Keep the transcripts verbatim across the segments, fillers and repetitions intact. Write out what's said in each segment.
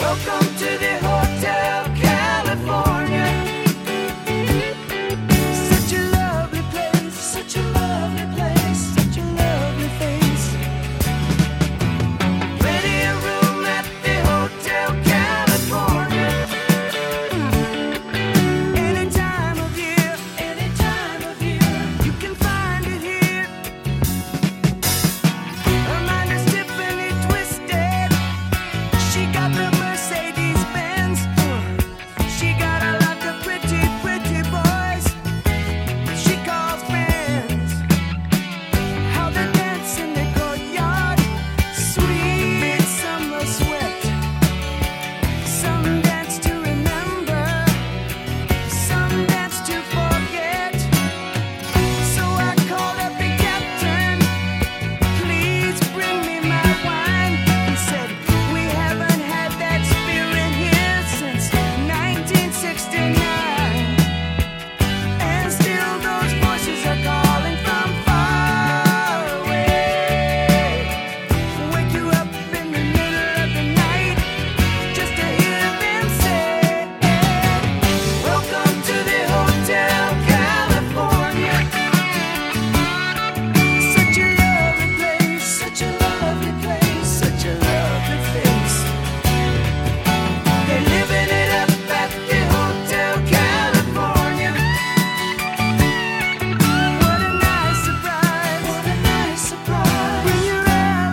Welcome to the Hotel California. Such a lovely place, such a lovely place, such a lovely face. Ready a room at the Hotel California. Any time of year, any time of year, you can find it here. Her mind is Tiffany twisted. She got the Mercedes Benz. She got a lot of pretty, pretty boys she calls friends. How they dance in the courtyard, sweet summer sweat. Some dance to remember, some dance to forget. So I called up the captain, please bring me my wine. He said, we haven't had that spirit here since nineteen sixty-nine. And still those voices are calling from far away. Wake you up in the middle of the night just to hear them say, welcome to the Hotel California. Such a lovely place, such a lovely place, such a lovely face. They're living it up at the Hotel California. What a nice surprise, what a nice surprise. Bring your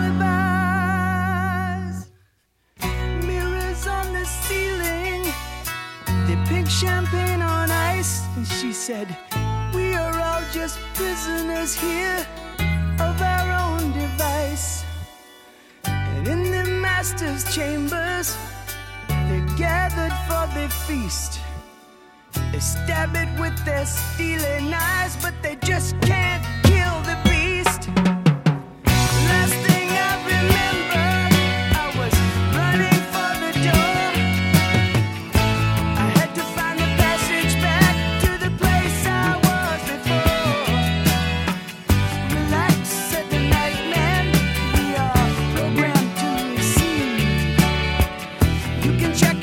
alibis. Mirrors on the ceiling, the pink champagne on ice. And she said, we are all just prisoners here of our own device. And in the master's chambers, they're gathered for the feast. They stab it with their steely knives, but they just can't kill the beast. Last thing I remember, I was running for the door. I had to find the passage back to the place I was before. Relax, said the night man, we are programmed to receive. You can check